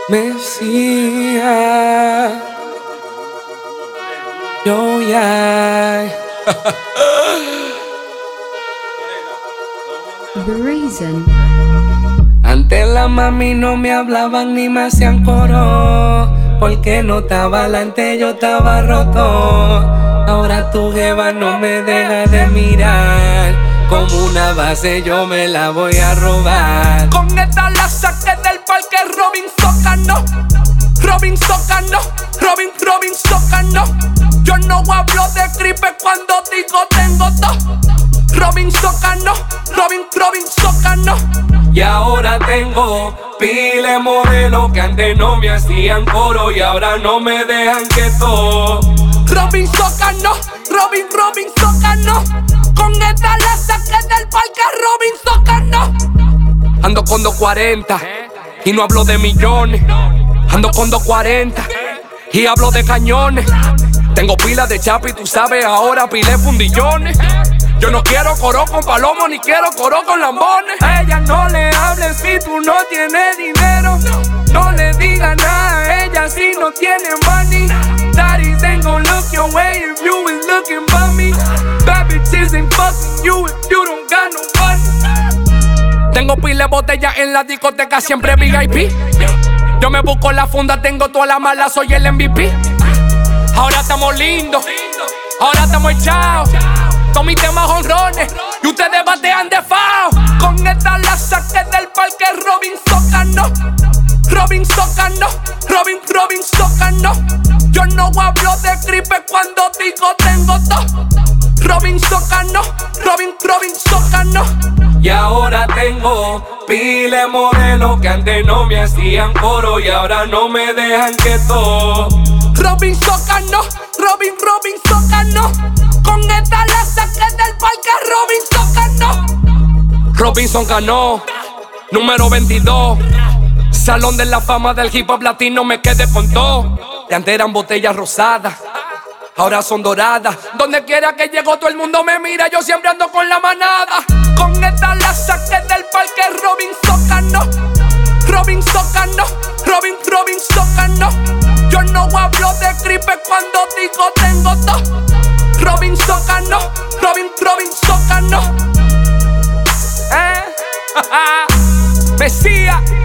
Mesías, yo ya. The Reason. Antes la mami no me hablaban ni me hacían coro, porque no estaba delante, yo estaba roto. Ahora tu jeva no me deja de mirar, como una base yo me la voy a robar. Con esta la saqué del parque Robin Socano. Robin Socano, Robin Socano. Yo no hablo de gripe cuando digo tengo todo. Robin Socano, Robin Socano. Y ahora tengo pile modelo que antes no me hacían coro y ahora no me dejan quieto. Robin Socano, Robin Socano. Con esta la saqué del parque Robin Socano. Ando con 240 y no hablo de millones. Ando con 240 y hablo de cañones. Tengo pila de chapa y tú sabes ahora pile fundillones. Yo no quiero coro con palomo ni quiero coro con lambones. A ella no le hables si tú no tienes dinero. No le digas nada a ella si no tiene money. Daddies ain't gon' look your way if you ain't looking for me. Bad bitches ain't fucking you if you don't got no money. Tengo pile de botellas en la discoteca, siempre VIP. Yo me busco la funda, tengo toda la mala, soy el MVP. Ahora estamos lindos, ahora estamos echados. Todos mis temas honrones y ustedes batean de fao. Con esta la saqué del parque Robin Socano. Robin Socano, Robin Socano. Yo no hablo de gripe cuando digo tengo todo. Robin Socano, Robin Socano. Y ahora tengo pile modelo que antes no me hacían coro y ahora no me dejan quieto. Robin Socano, Robin Socano. Con esta la saqué del parque Robin Socano. Robinson ganó, número 22. Salón de la fama del hip hop latino, me quedé con todo. De antes eran botellas rosadas, ahora son doradas. Donde quiera que llego todo el mundo me mira, yo siempre ando con la manada. Con esta la saqué del parque Robin Socano. Robin Socano, Robin Socano. Yo no hablo de gripe cuando digo tengo todo. Robin Socano, Robin Socano. Mesías.